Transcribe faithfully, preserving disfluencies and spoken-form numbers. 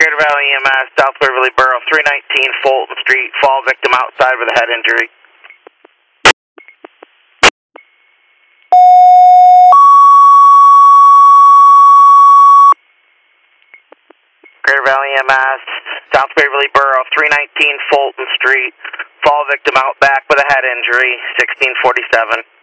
Greater Valley E M S, South Waverly Borough, three nineteen Fulton Street, fall victim outside with a head injury. Greater Valley E M S, South Waverly Borough, three nineteen Fulton Street, fall victim out back with a head injury, sixteen forty-seven.